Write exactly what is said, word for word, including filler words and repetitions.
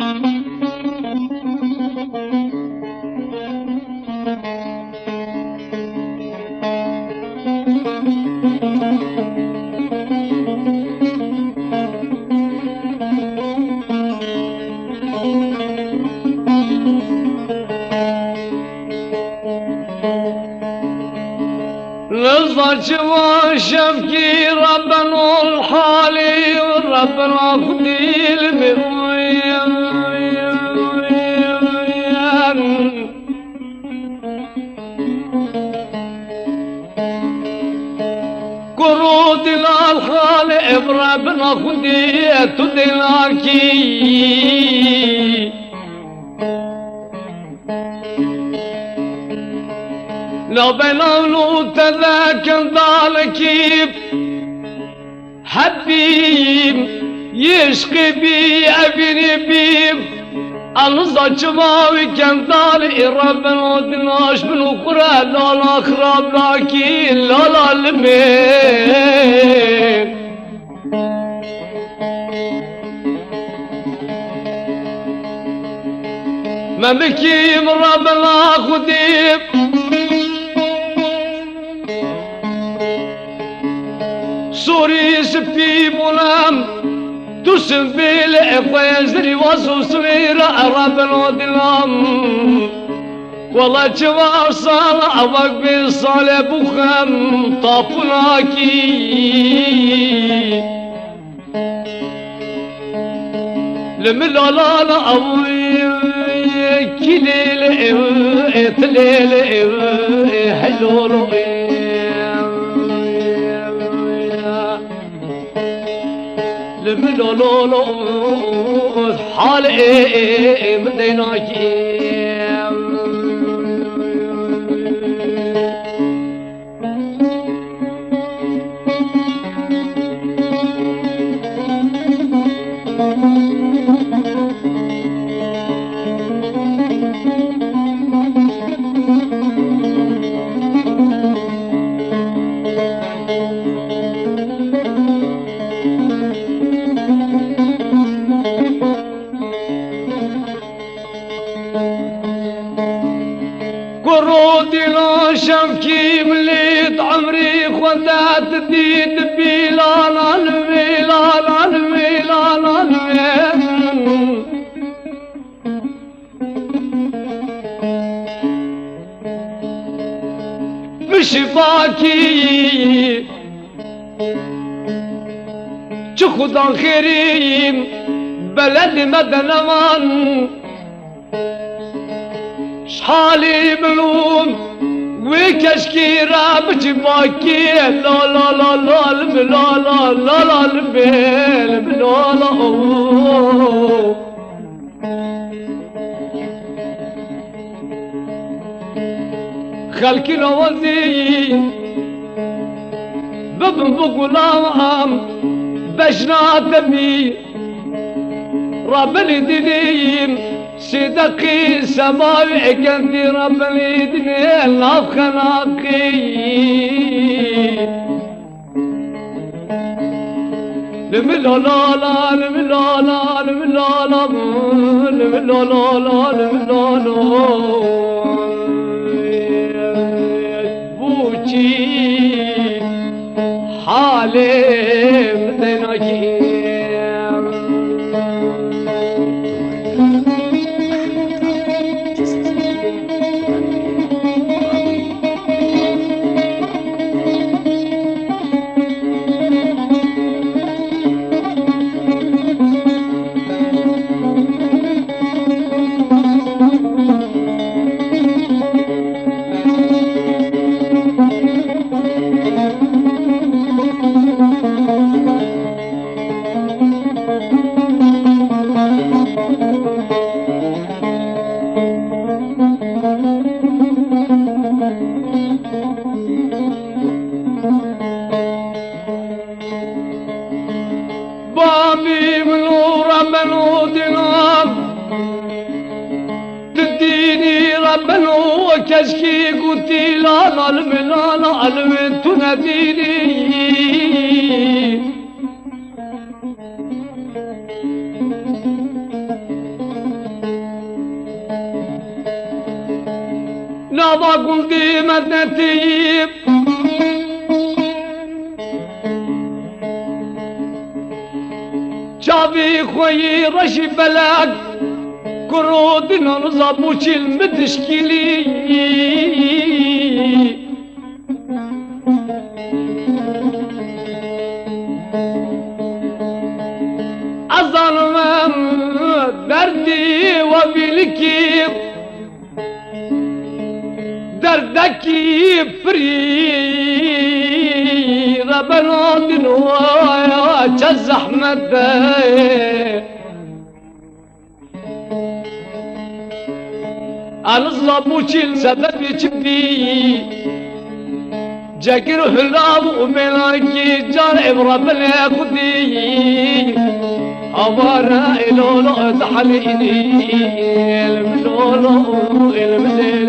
نظرت وشفكي ربنا الحالي وربنا خدي المرويان قرود الخالق ربنا خدي تدلاكي لو بلولو تذاكر ذلك حبيب يشقي بي ابني بي النظر شماوي كان ذالي ربنا ودناش من وقرا لا لا خراب لكن لا لا لمين ما بكي من ربنا خديب سوري سفي بولام تسفي لإفيزري وصو سريرة رب الودلام والله جوا صالة أبك بصالة بخم طافناكي لملا لا لا أوي كليل إتليل حلو رؤي لملو لو لو حالي مديناكي قرودي لا شمكي مليت عمري خذات ديد بيلال البيلال البيلال البيلال بشفاكي خدا خيريم بلد مدنمان شحالي ملوم وكشكيرة بجباكي لا لا لا لا لا لا لا لا البيل لا لا خلقي نوزي ببن بقولام بجنات بي ربني دينيم صدقي سماوي كنتي ربني ديني الناف خناقي لملا لا لا لملا لا لملا لا لملا لا لا لملا لا بوچي حالي مديناكي بابي منور منو دينام تديني ربنا وكشكي قلتي لا لا لا لا لا تناديني بابا قلدي مدنتي شافي خوي رشي بلاك كرودنا نصابوش المدشكلي أظلم دردي وبالكيب دردكي فري ربنا دنوا جز أحمد الظلموش السبب جبي جاكر حلاب وملاكي جار عبرة بلا خدي أبارا إلولو تحليني الملولو الملولو